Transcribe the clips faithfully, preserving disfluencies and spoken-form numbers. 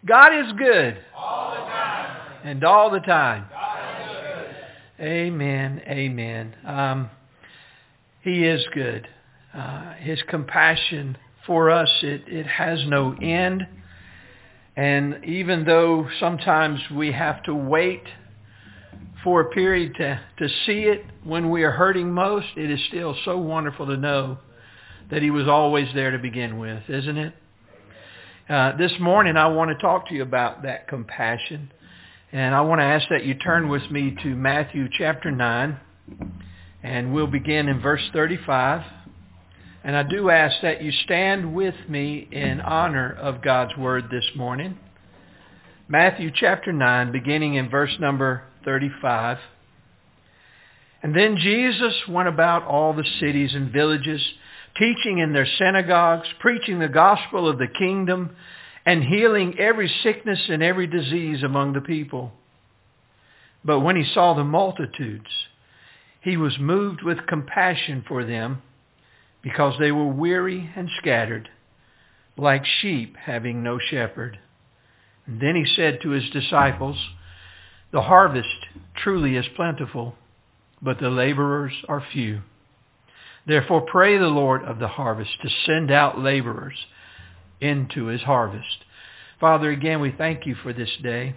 God is good. All the time. And all the time. God is good. Amen. Amen. Um, he is good. Uh, his compassion for us, it, it has no end. And even though sometimes we have to wait for a period to, to see it when we are hurting most, it is still so wonderful to know that he was always there to begin with, isn't it? Uh, this morning I want to talk to you about that compassion. And I want to ask that you turn with me to Matthew chapter nine. And we'll begin in verse thirty-five. And I do ask that you stand with me in honor of God's word this morning. Matthew chapter nine, beginning in verse number thirty-five. And then Jesus went about all the cities and villages, teaching in their synagogues, preaching the gospel of the kingdom, and healing every sickness and every disease among the people. But when he saw the multitudes, he was moved with compassion for them, because they were weary and scattered, like sheep having no shepherd. And then he said to his disciples, the harvest truly is plentiful, but the laborers are few. Therefore pray the Lord of the harvest to send out laborers into his harvest. Father, again, we thank you for this day,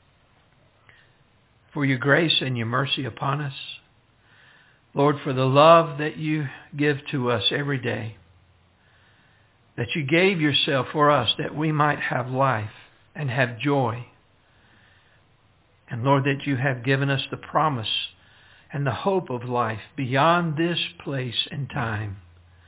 for your grace and your mercy upon us. Lord, for the love that you give to us every day, that you gave yourself for us that we might have life and have joy. And Lord, that you have given us the promise and the hope of life beyond this place and time,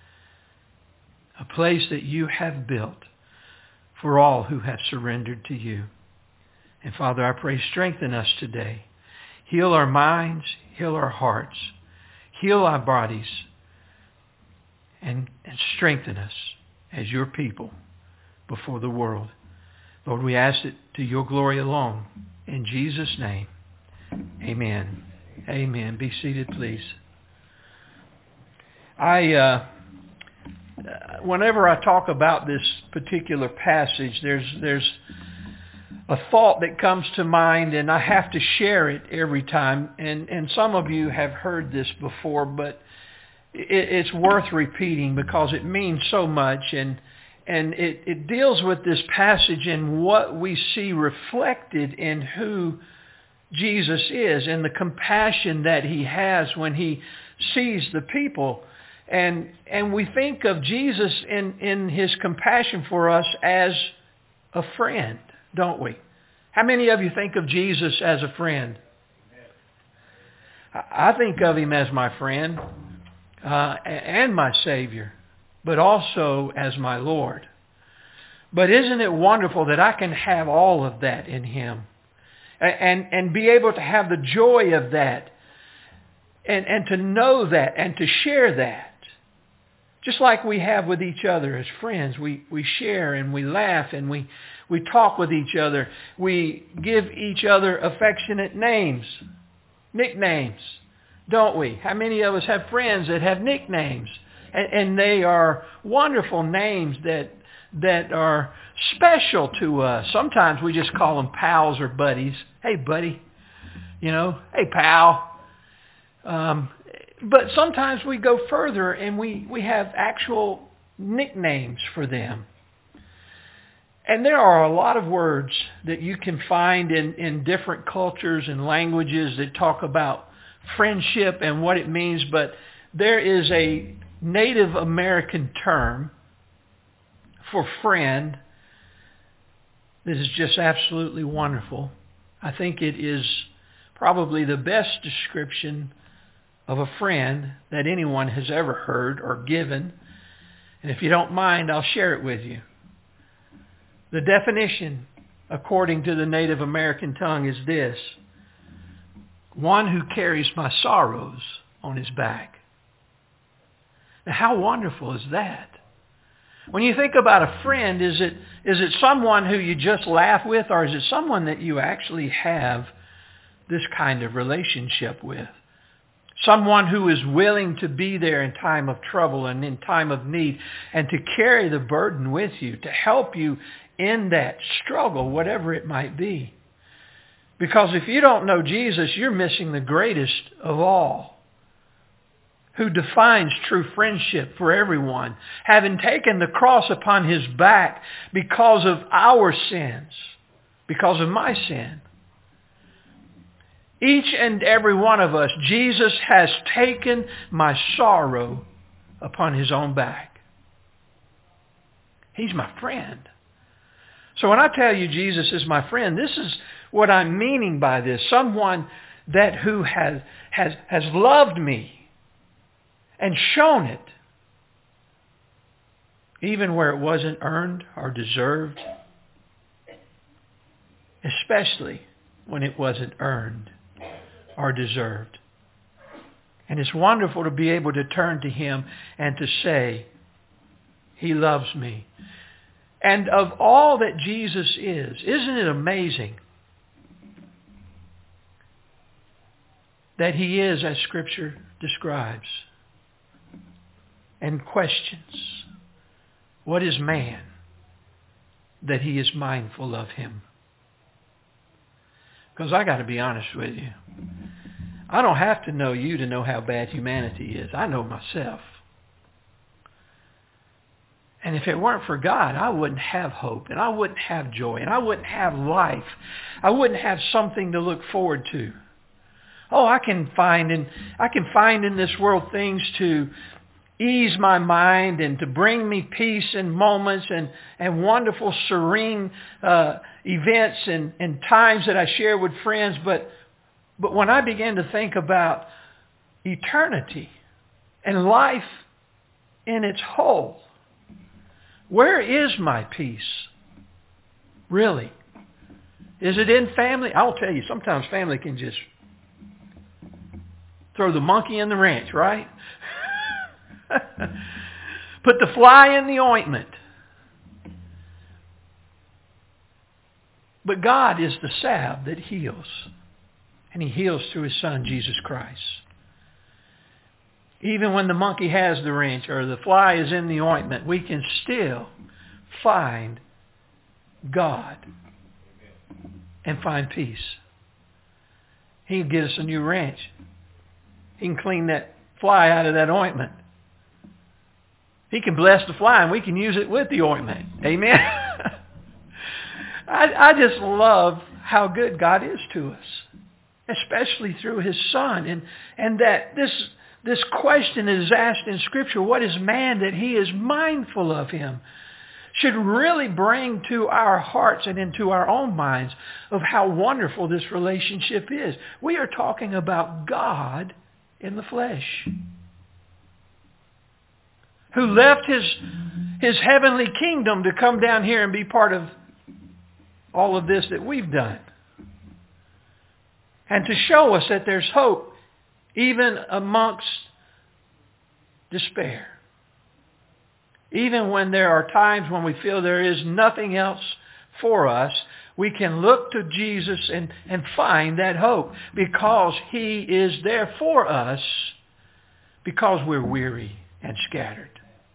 a place that you have built for all who have surrendered to you. And Father, I pray, strengthen us today. Heal our minds, heal our hearts, heal our bodies, and, and strengthen us as your people before the world. Lord, we ask it to your glory alone. In Jesus' name, amen. Amen. Be seated, please. I, uh, whenever I talk about this particular passage, there's there's a thought that comes to mind, and I have to share it every time. And, and some of you have heard this before, but it, it's worth repeating because it means so much. And and it, it deals with this passage and what we see reflected in who Jesus is and the compassion that he has when he sees the people. And and we think of Jesus in, in his compassion for us as a friend, don't we? How many of you think of Jesus as a friend? I think of him as my friend uh, and my Savior, but also as my Lord. But isn't it wonderful that I can have all of that in him and, and be able to have the joy of that and, and to know that and to share that? Just like we have with each other as friends, we, we share and we laugh and we, we talk with each other. We give each other affectionate names, nicknames, don't we? How many of us have friends that have nicknames? And, and they are wonderful names that that are special to us. Sometimes we just call them pals or buddies. Hey, buddy. You know, hey, pal. Um, but sometimes we go further and we, we have actual nicknames for them. And there are a lot of words that you can find in, in different cultures and languages that talk about friendship and what it means, but there is a Native American term for friend that is just absolutely wonderful. I think it is probably the best description of a friend that anyone has ever heard or given. And if you don't mind, I'll share it with you. The definition, according to the Native American tongue, is this: one who carries my sorrows on his back. Now, how wonderful is that? When you think about a friend, is it is it someone who you just laugh with, or is it someone that you actually have this kind of relationship with? Someone who is willing to be there in time of trouble and in time of need and to carry the burden with you, to help you in that struggle, whatever it might be. Because if you don't know Jesus, you're missing the greatest of all, who defines true friendship for everyone, having taken the cross upon his back because of our sins, because of my sin. Each and every one of us, Jesus has taken my sorrow upon his own back. He's my friend. So when I tell you Jesus is my friend, this is what I'm meaning by this. Someone that who has, has, has loved me and shown it, even where it wasn't earned or deserved, especially when it wasn't earned or deserved. And it's wonderful to be able to turn to him and to say, he loves me. And of all that Jesus is, isn't it amazing that he is, as Scripture describes, and questions, what is man that he is mindful of him? Because I got to be honest with you. I don't have to know you to know how bad humanity is. I know myself. And if it weren't for God, I wouldn't have hope, and I wouldn't have joy, and I wouldn't have life. I wouldn't have something to look forward to. Oh, I can find in I can find in this world things to ease my mind and to bring me peace and moments and, and wonderful, serene uh, events and, and times that I share with friends. But but when I begin to think about eternity and life in its whole, where is my peace? Really? Is it in family? I'll tell you, sometimes family can just throw the monkey in the wrench, right? Put the fly in the ointment. But God is the salve that heals. And he heals through his Son, Jesus Christ. Even when the monkey has the wrench or the fly is in the ointment, we can still find God and find peace. He can get us a new wrench. He can clean that fly out of that ointment. He can bless the fly and we can use it with the ointment. Amen? I, I just love how good God is to us, especially through his Son. And, and that this, this question is asked in Scripture, what is man that he is mindful of him? Should really bring to our hearts and into our own minds of how wonderful this relationship is. We are talking about God in the flesh, who left his, his heavenly kingdom to come down here and be part of all of this that we've done. And to show us that there's hope even amongst despair. Even when there are times when we feel there is nothing else for us, we can look to Jesus and, and find that hope because he is there for us because we're weary and scattered.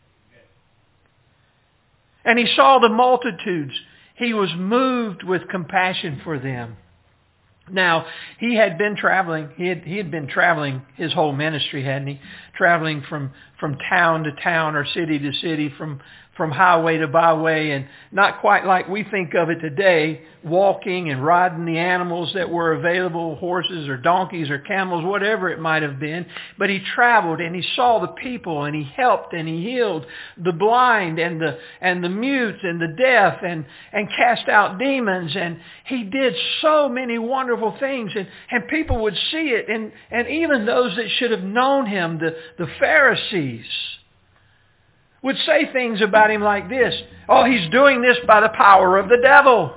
And he saw the multitudes. He was moved with compassion for them. Now, he had been traveling. He had, he had been traveling his whole ministry, hadn't he? Traveling from, from town to town or city to city, from, from highway to byway, and not quite like we think of it today, walking and riding the animals that were available, horses or donkeys or camels, whatever it might have been. But he traveled and he saw the people and he helped and he healed the blind and the and the mute and the deaf and, and cast out demons. And he did so many wonderful things, and, and people would see it. And, and even those that should have known him, the, the Pharisees, would say things about him like this. Oh, he's doing this by the power of the devil.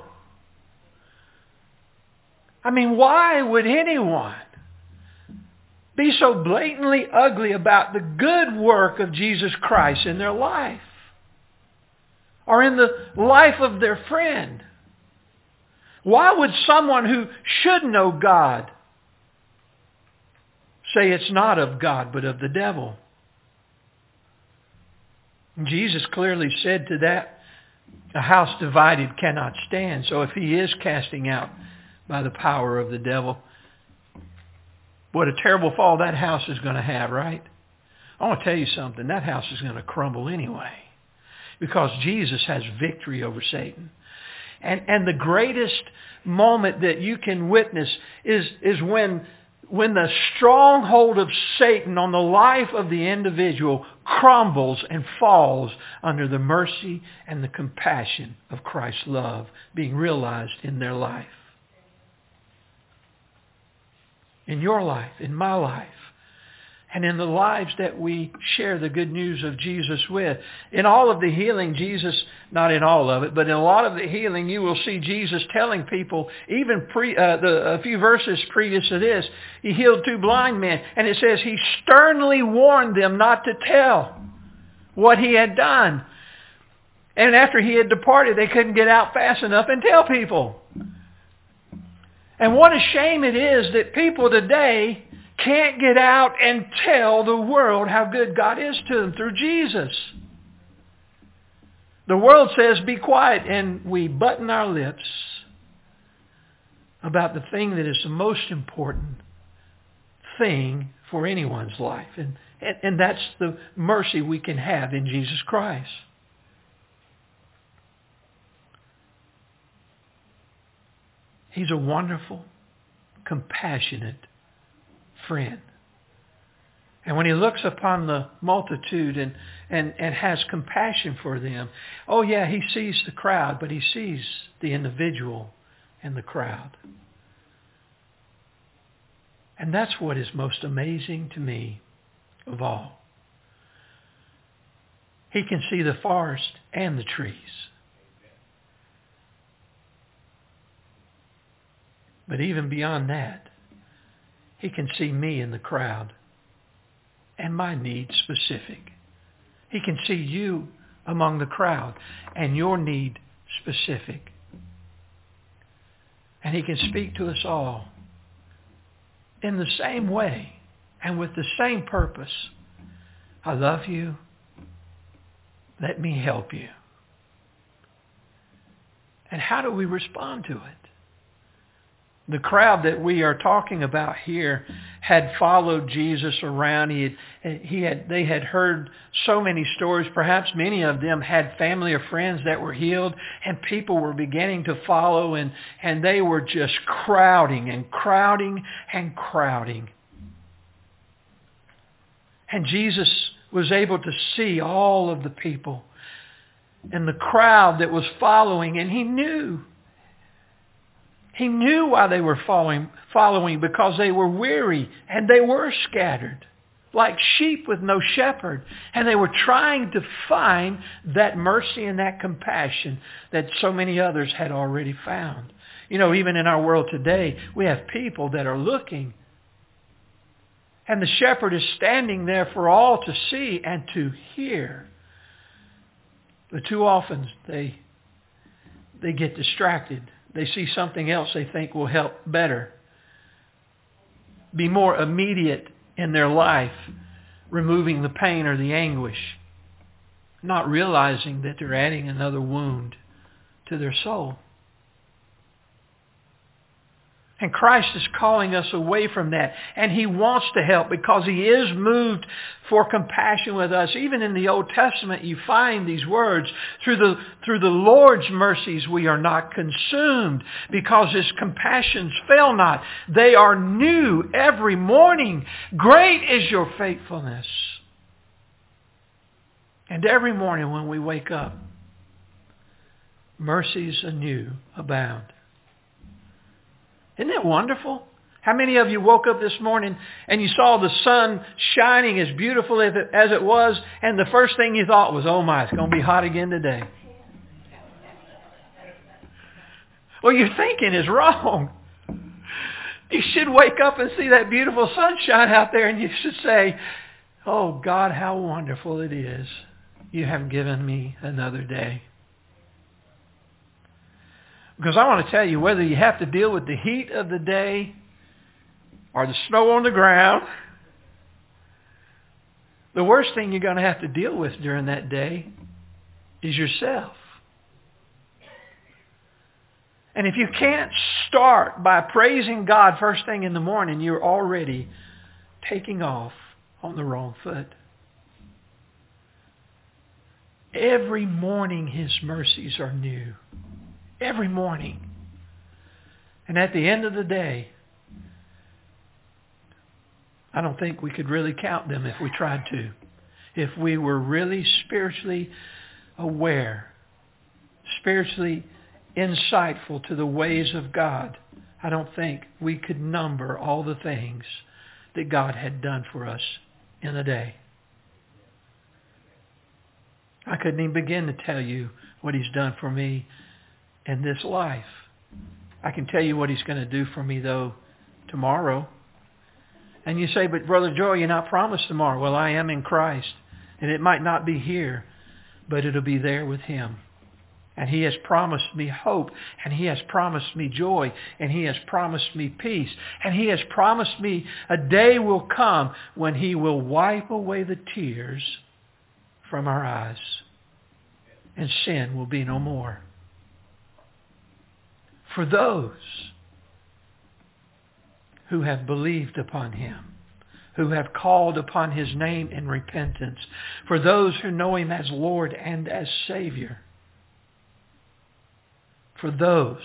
I mean, why would anyone be so blatantly ugly about the good work of Jesus Christ in their life or in the life of their friend? Why would someone who should know God say it's not of God, but of the devil. Jesus clearly said to that, a house divided cannot stand. So if he is casting out by the power of the devil, what a terrible fall that house is going to have, right? I want to tell you something. That house is going to crumble anyway, because Jesus has victory over Satan. And and the greatest moment that you can witness is is when when the stronghold of Satan on the life of the individual crumbles and falls under the mercy and the compassion of Christ's love being realized in their life. In your life, in my life, and in the lives that we share the good news of Jesus with. In all of the healing, Jesus, not in all of it, but in a lot of the healing, you will see Jesus telling people, even pre, uh, the, a few verses previous to this, he healed two blind men, and it says he sternly warned them not to tell what he had done. And after he had departed, they couldn't get out fast enough and tell people. And what a shame it is that people today can't get out and tell the world how good God is to them through Jesus. The world says, be quiet, and we button our lips about the thing that is the most important thing for anyone's life. And, and, and that's the mercy we can have in Jesus Christ. He's a wonderful, compassionate friend. And when he looks upon the multitude and, and, and has compassion for them, oh yeah, he sees the crowd, but he sees the individual and the crowd. And that's what is most amazing to me of all. He can see the forest and the trees. But even beyond that, he can see me in the crowd and my needs specific. He can see you among the crowd and your need specific. And he can speak to us all in the same way and with the same purpose. I love you. Let me help you. And how do we respond to it? The crowd that we are talking about here had followed Jesus around. He had, he had, they had heard so many stories. Perhaps many of them had family or friends that were healed, and people were beginning to follow, and, and they were just crowding and crowding and crowding. And Jesus was able to see all of the people and the crowd that was following, and he knew. He knew why they were following, following because they were weary and they were scattered like sheep with no shepherd. And they were trying to find that mercy and that compassion that so many others had already found. You know, even in our world today, we have people that are looking. And the shepherd is standing there for all to see and to hear. But too often they, they get distracted. They see something else they think will help better, be more immediate in their life, removing the pain or the anguish, not realizing that they're adding another wound to their soul. And Christ is calling us away from that. And he wants to help because he is moved for compassion with us. Even in the Old Testament, you find these words, through the, through the Lord's mercies we are not consumed, because his compassions fail not. They are new every morning. Great is your faithfulness. And every morning when we wake up, mercies anew abound. Isn't that wonderful? How many of you woke up this morning and you saw the sun shining as beautiful as it, as it was, and the first thing you thought was, oh my, it's going to be hot again today? Well, your thinking is wrong. You should wake up and see that beautiful sunshine out there, and you should say, oh God, how wonderful it is. You have given me another day. Because I want to tell you, whether you have to deal with the heat of the day or the snow on the ground The worst thing you're going to have to deal with during that day is yourself. And if you can't start by praising God first thing in the morning, you're already taking off on the wrong foot. Every morning His mercies are new. Every morning. And at the end of the day, I don't think we could really count them if we tried to. If we were really spiritually aware, spiritually insightful to the ways of God, I don't think we could number all the things that God had done for us in a day. I couldn't even begin to tell you what He's done for me in this life. I can tell you what He's going to do for me, though, tomorrow. And you say, but Brother Joy, you're not promised tomorrow. Well, I am in Christ. And it might not be here, but it'll be there with Him. And He has promised me hope. And He has promised me joy. And He has promised me peace. And He has promised me a day will come when He will wipe away the tears from our eyes. And sin will be no more. For those who have believed upon Him, who have called upon His name in repentance, for those who know Him as Lord and as Savior, for those,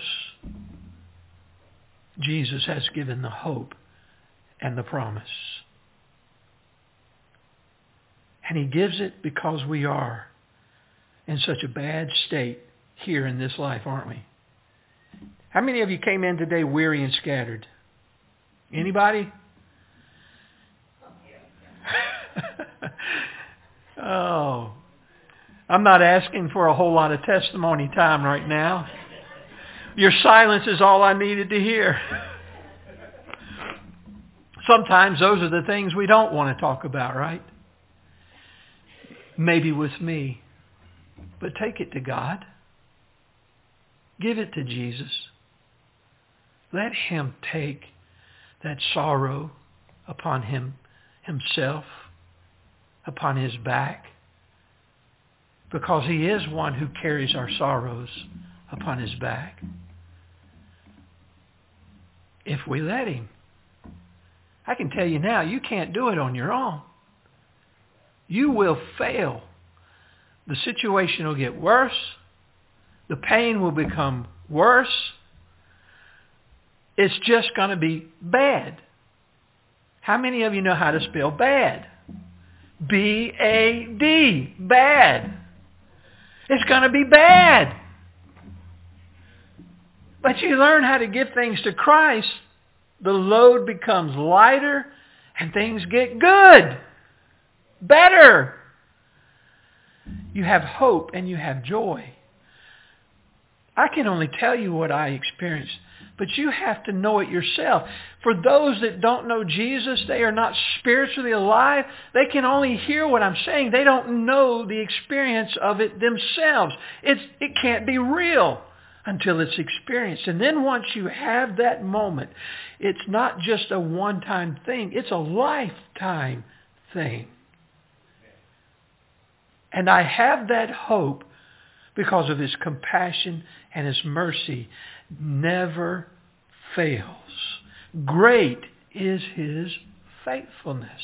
Jesus has given the hope and the promise. And He gives it because we are in such a bad state here in this life, aren't we? How many of you came in today weary and scattered? Anybody? Oh, I'm not asking for a whole lot of testimony time right now. Your silence is all I needed to hear. Sometimes those are the things we don't want to talk about, right? Maybe with me. But take it to God. Give it to Jesus. Let Him take that sorrow upon Him Himself, upon His back, because He is one who carries our sorrows upon His back. If we let Him. I can tell you now, you can't do it on your own. You will fail. The situation will get worse. The pain will become worse. It's just going to be bad. How many of you know how to spell bad? B A D. Bad. It's going to be bad. But you learn how to give things to Christ, the load becomes lighter and things get good. Better. You have hope and you have joy. I can only tell you what I experienced, but you have to know it yourself. For those that don't know Jesus, they are not spiritually alive. They can only hear what I'm saying. They don't know the experience of it themselves. It's, it can't be real until it's experienced. And then once you have that moment, it's not just a one-time thing. It's a lifetime thing. And I have that hope because of His compassion and His mercy never fails. Great is His faithfulness.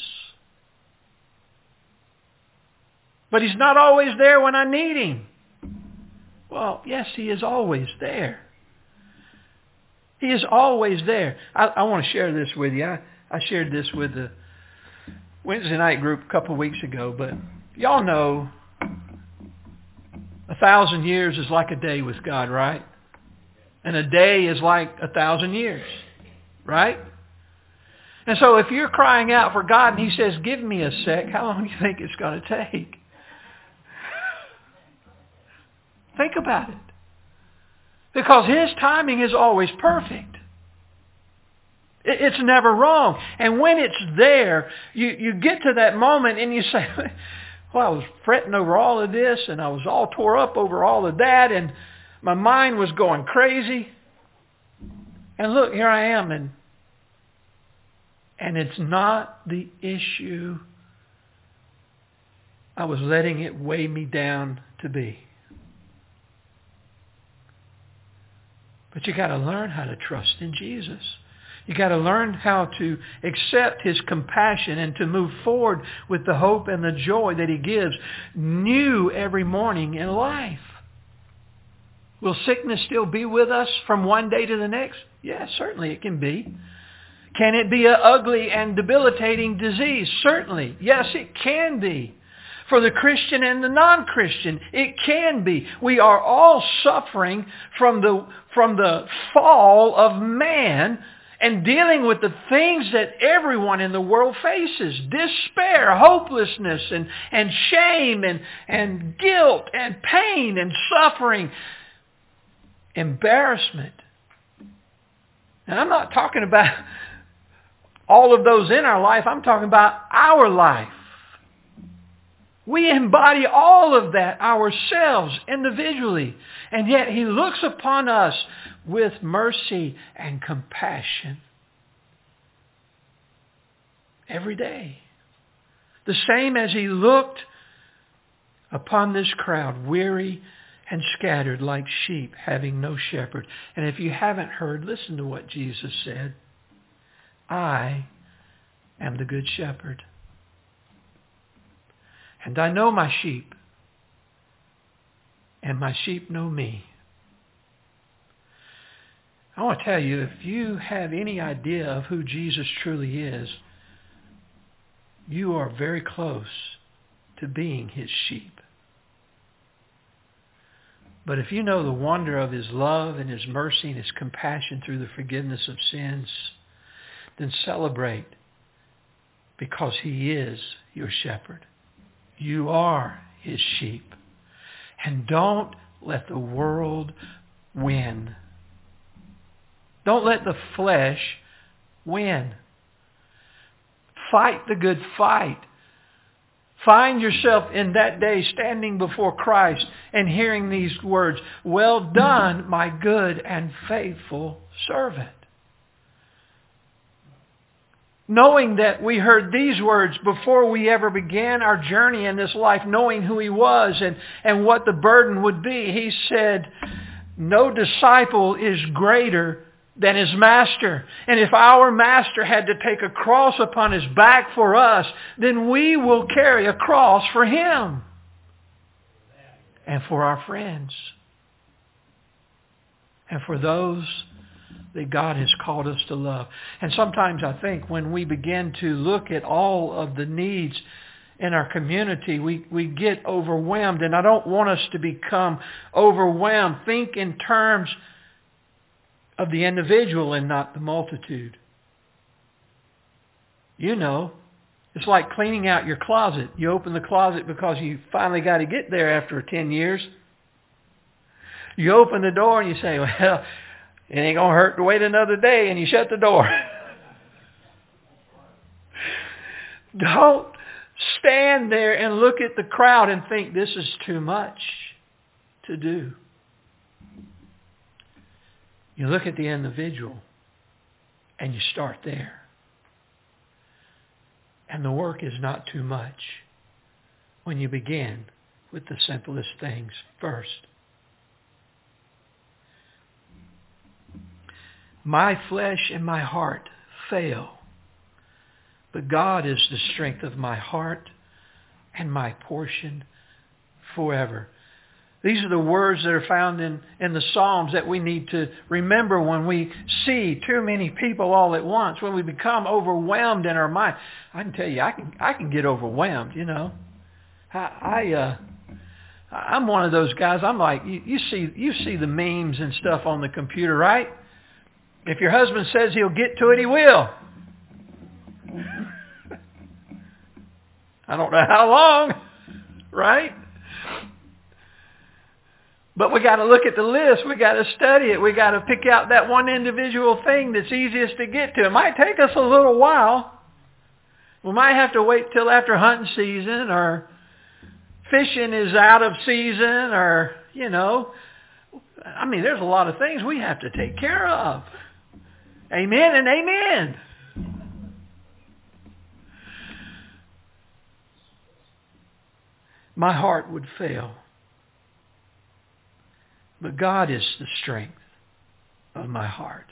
But He's not always there when I need Him. Well, yes, He is always there. He is always there. I, I want to share this with you. I, I shared this with the Wednesday night group a couple of weeks ago, but y'all know a thousand years is like a day with God, right? And a day is like a thousand years, right? And so if you're crying out for God and He says, give me a sec, how long do you think it's going to take? Think about it. Because His timing is always perfect. It's never wrong. And when it's there, you, you get to that moment and you say, well, I was fretting over all of this and I was all tore up over all of that and my mind was going crazy. And look, here I am. And, and it's not the issue I was letting it weigh me down to be. But you got to learn how to trust in Jesus. You got to learn how to accept His compassion and to move forward with the hope and the joy that He gives new every morning in life. Will sickness still be with us from one day to the next? Yes, certainly it can be. Can it be an ugly and debilitating disease? Certainly. Yes, it can be. For the Christian and the non-Christian, it can be. We are all suffering from the, from the fall of man and dealing with the things that everyone in the world faces. Despair, hopelessness, and, and shame, and, and guilt, and pain, and suffering, embarrassment. And I'm not talking about all of those in our life. I'm talking about our life. We embody all of that ourselves individually. And yet He looks upon us with mercy and compassion every day. The same as He looked upon this crowd, weary and scattered like sheep, having no shepherd. And if you haven't heard, listen to what Jesus said. I am the good shepherd. And I know my sheep, and my sheep know me. I want to tell you, if you have any idea of who Jesus truly is, you are very close to being His sheep. But if you know the wonder of His love and His mercy and His compassion through the forgiveness of sins, then celebrate, because He is your shepherd. You are His sheep. And don't let the world win. Don't let the flesh win. Fight the good fight. Find yourself in that day standing before Christ and hearing these words, "Well done, my good and faithful servant." Knowing that we heard these words before we ever began our journey in this life, knowing who He was and, and what the burden would be, He said, no disciple is greater than his master. And if our master had to take a cross upon his back for us, then we will carry a cross for Him and for our friends and for those that God has called us to love. And sometimes I think when we begin to look at all of the needs in our community, we, we get overwhelmed. And I don't want us to become overwhelmed. Think in terms of the individual and not the multitude. You know, it's like cleaning out your closet. You open the closet because you finally got to get there after ten years. You open the door and you say, well, it ain't going to hurt to wait another day, and you shut the door. Don't stand there and look at the crowd and think this is too much to do. You look at the individual and you start there. And the work is not too much when you begin with the simplest things first. My flesh and my heart fail, but God is the strength of my heart and my portion forever. These are the words that are found in, in the Psalms that we need to remember when we see too many people all at once, when we become overwhelmed in our mind. I can tell you, I can I can get overwhelmed, you know. I, I uh, I'm one of those guys. I'm like, you, you see you see the memes and stuff on the computer, right? If your husband says he'll get to it, he will. I don't know how long, right? But we got to look at the list. We got to study it. We got to pick out that one individual thing that's easiest to get to. It might take us a little while. We might have to wait till after hunting season, or fishing is out of season, or, you know, I mean, there's a lot of things we have to take care of. Amen and amen. my heart would fail. But God is the strength of my heart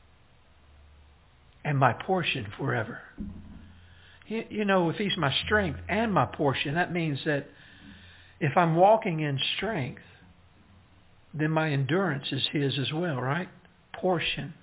and my portion forever. You, you know, if He's my strength and my portion, that means that if I'm walking in strength, then my endurance is His as well, right? Portion.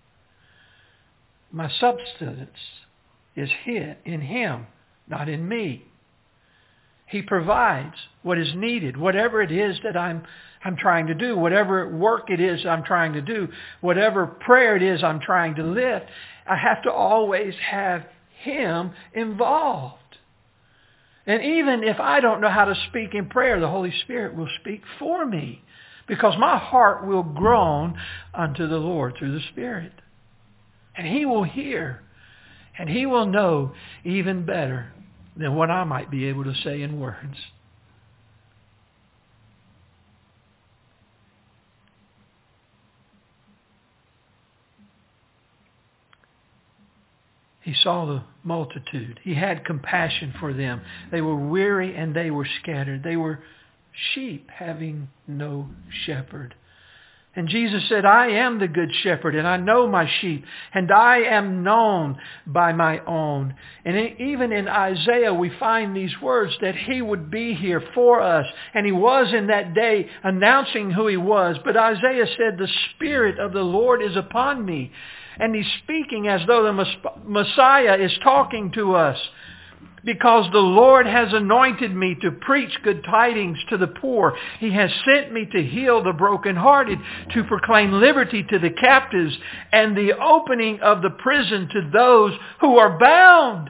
My substance is His, in Him, not in me. He provides what is needed, whatever it is that I'm I'm trying to do, whatever work it is I'm trying to do, whatever prayer it is I'm trying to lift. I have to always have Him involved. And even if I don't know how to speak in prayer, the Holy Spirit will speak for me, because my heart will groan unto the Lord through the Spirit. And He will hear, and He will know even better than what I might be able to say in words. He saw the multitude. He had compassion for them. They were weary and they were scattered. They were sheep having no shepherd. And Jesus said, I am the good shepherd, and I know my sheep, and I am known by my own. And even in Isaiah, we find these words that He would be here for us. And He was in that day announcing who He was. But Isaiah said, the Spirit of the Lord is upon me. And he's speaking as though the Messiah is talking to us. Because the Lord has anointed me to preach good tidings to the poor. He has sent me to heal the brokenhearted, to proclaim liberty to the captives, and the opening of the prison to those who are bound.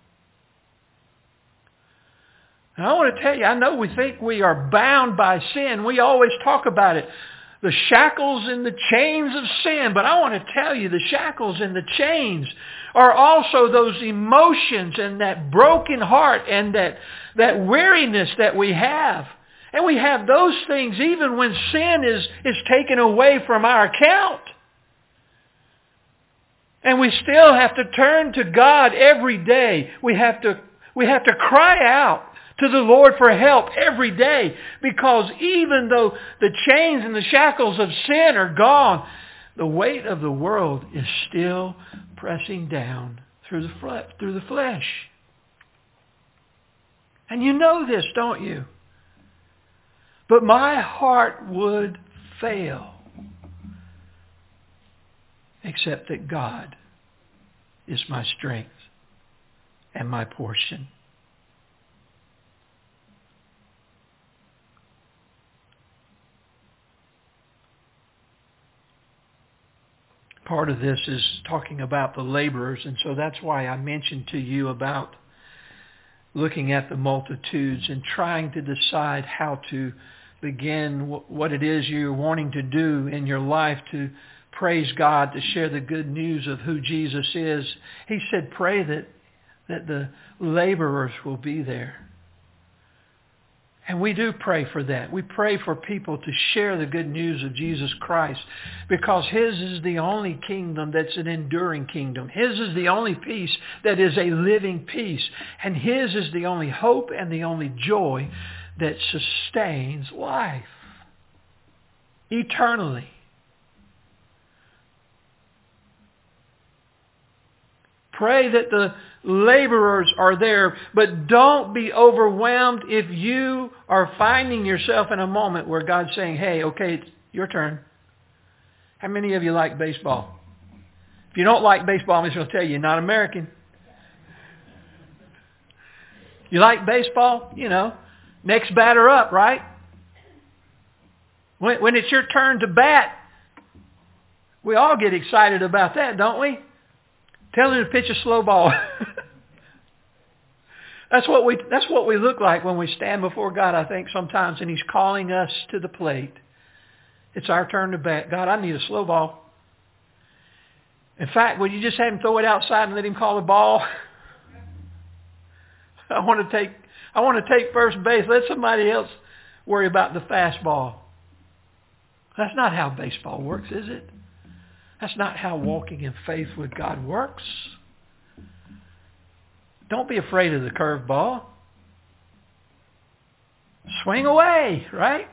And I want to tell you, I know we think we are bound by sin. We always talk about it. The shackles and the chains of sin. But I want to tell you, the shackles and the chains are also those emotions and that broken heart and that, that weariness that we have. And we have those things even when sin is, is taken away from our account. And we still have to turn to God every day. We have to, we have to cry out to the Lord for help every day, because even though the chains and the shackles of sin are gone, the weight of the world is still pressing down through the flesh, through the flesh. And you know this, don't you? But my heart would fail, except that God is my strength and my portion. Part of this is talking about the laborers, and so that's why I mentioned to you about looking at the multitudes and trying to decide how to begin what it is you're wanting to do in your life to praise God, to share the good news of who Jesus is. He said, pray that, that the laborers will be there. And we do pray for that. We pray for people to share the good news of Jesus Christ, because His is the only kingdom that's an enduring kingdom. His is the only peace that is a living peace. And His is the only hope and the only joy that sustains life eternally. Pray that the laborers are there, but don't be overwhelmed if you are finding yourself in a moment where God's saying, hey, okay, it's your turn. How many of you like baseball? If you don't like baseball, I'm just going to tell you, you're not American. You like baseball? You know, next batter up, right? When, when it's your turn to bat, we all get excited about that, don't we? Tell him to pitch a slow ball. That's what we that's what we look like when we stand before God, I think, sometimes, and He's calling us to the plate. It's our turn to bat. God, I need a slow ball. In fact, would you just have Him throw it outside and let Him call the ball? I want to take I want to take first base. Let somebody else worry about the fastball. That's not how baseball works, is it? That's not how walking in faith with God works. Don't be afraid of the curveball. Swing away, right?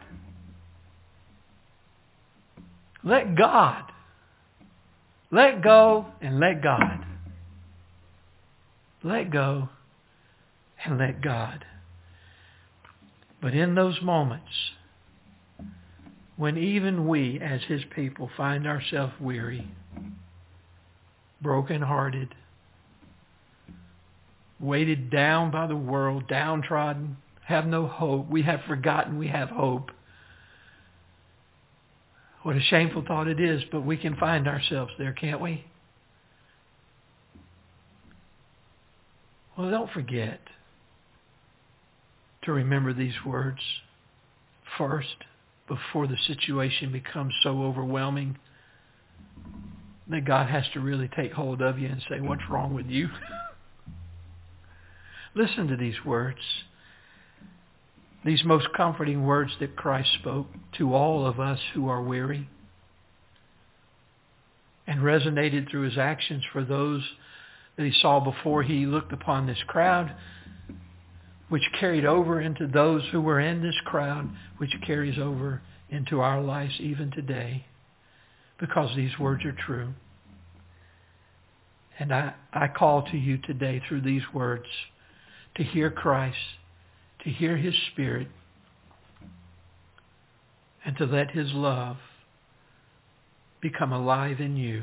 Let God. Let go and let God. Let go and let God. But in those moments, when even we as His people find ourselves weary, brokenhearted, weighted down by the world, downtrodden, have no hope, we have forgotten we have hope. What a shameful thought it is, but we can find ourselves there, can't we? Well, don't forget to remember these words first before the situation becomes so overwhelming that God has to really take hold of you and say, what's wrong with you? Listen to these words. These most comforting words that Christ spoke to all of us who are weary and resonated through His actions for those that He saw before He looked upon this crowd, which carried over into those who were in this crowd, which carries over into our lives even today, because these words are true. And I, I call to you today through these words to hear Christ, to hear His Spirit, and to let His love become alive in you.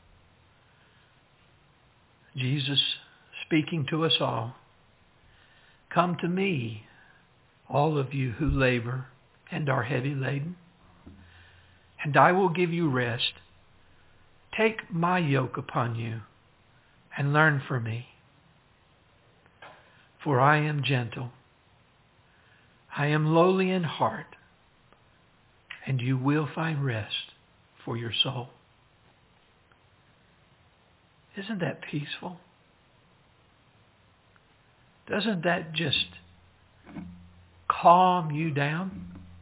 Jesus speaking to us all, come to me, all of you who labor and are heavy laden, and I will give you rest. Take my yoke upon you and learn from me, for I am gentle. I am lowly in heart, and you will find rest for your soul. Isn't that peaceful? Doesn't that just calm you down?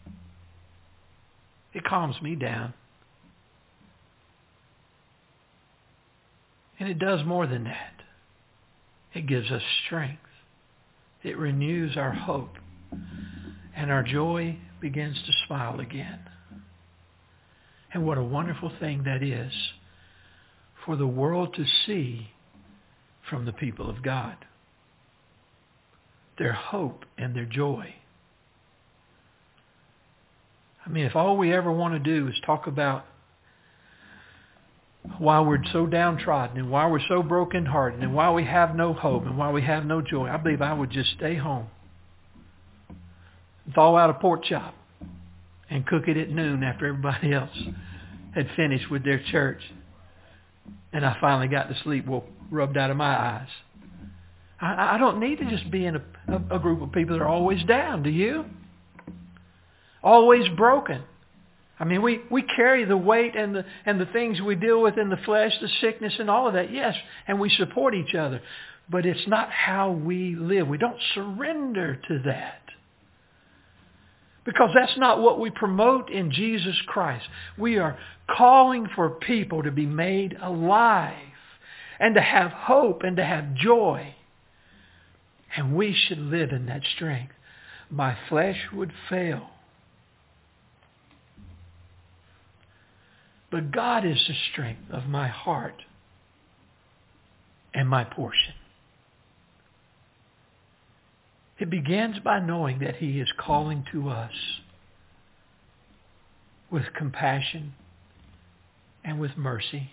It calms me down. And it does more than that. It gives us strength. It renews our hope. And our joy begins to smile again. And what a wonderful thing that is for the world to see from the people of God. Their hope and their joy. I mean, if all we ever want to do is talk about why we're so downtrodden and why we're so brokenhearted and why we have no hope and why we have no joy, I believe I would just stay home, thaw out a pork chop, and cook it at noon after everybody else had finished with their church. And I finally got to sleep, well, rubbed out of my eyes. I, I don't need to just be in a, a, a group of people that are always down, do you? Always broken. I mean, we, we carry the weight and the and the things we deal with in the flesh, the sickness and all of that, yes, and we support each other. But it's not how we live. We don't surrender to that. Because that's not what we promote in Jesus Christ. We are calling for people to be made alive and to have hope and to have joy. And we should live in that strength. My flesh would fail. But God is the strength of my heart and my portion. It begins by knowing that He is calling to us with compassion and with mercy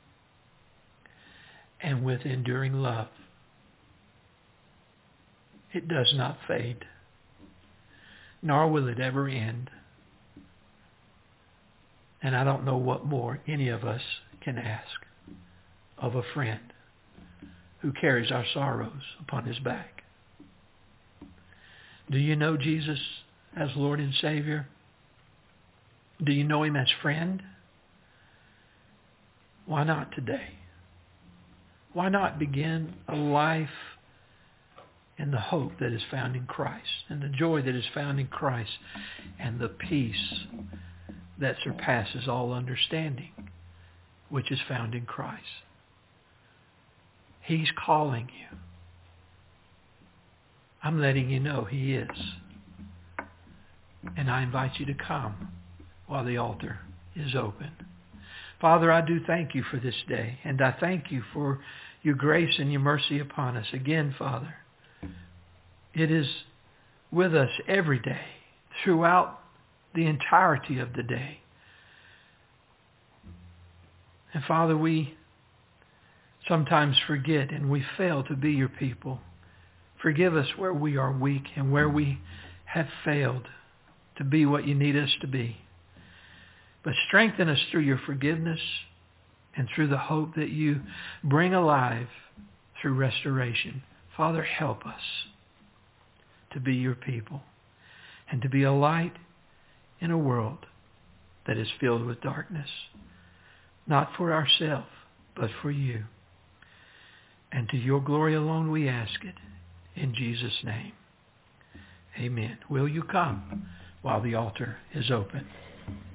and with enduring love. It does not fade, nor will it ever end. And I don't know what more any of us can ask of a friend who carries our sorrows upon his back. Do you know Jesus as Lord and Savior? Do you know Him as friend? Why not today? Why not begin a life in the hope that is found in Christ, and the joy that is found in Christ, and the peace that surpasses all understanding, which is found in Christ? He's calling you. I'm letting you know He is. And I invite you to come while the altar is open. Father, I do thank you for this day, and I thank you for your grace and your mercy upon us. Again, Father, it is with us every day, throughout the entirety of the day. And Father, we sometimes forget and we fail to be your people. Forgive us where we are weak and where we have failed to be what you need us to be. But strengthen us through your forgiveness and through the hope that you bring alive through restoration. Father, help us to be your people and to be a light in a world that is filled with darkness. Not for ourselves, but for you. And to your glory alone we ask it. In Jesus' name. Amen. Will you come while the altar is open?